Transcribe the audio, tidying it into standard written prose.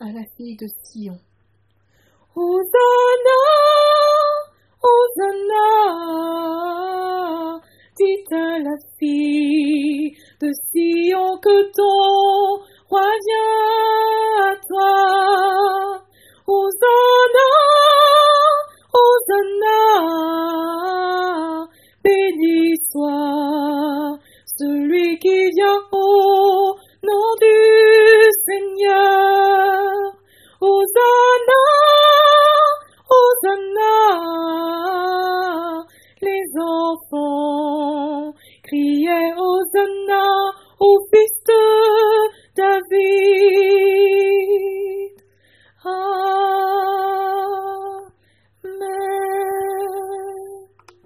à la fille de Sion. Hosanna, Hosanna, dit à la fille de Sion que ton roi vient à toi. Hosanna, Hosanna, béni soit celui qui vient au nom du Seigneur. Hosanna, Hosanna, les enfants criaient Hosanna au fils de David.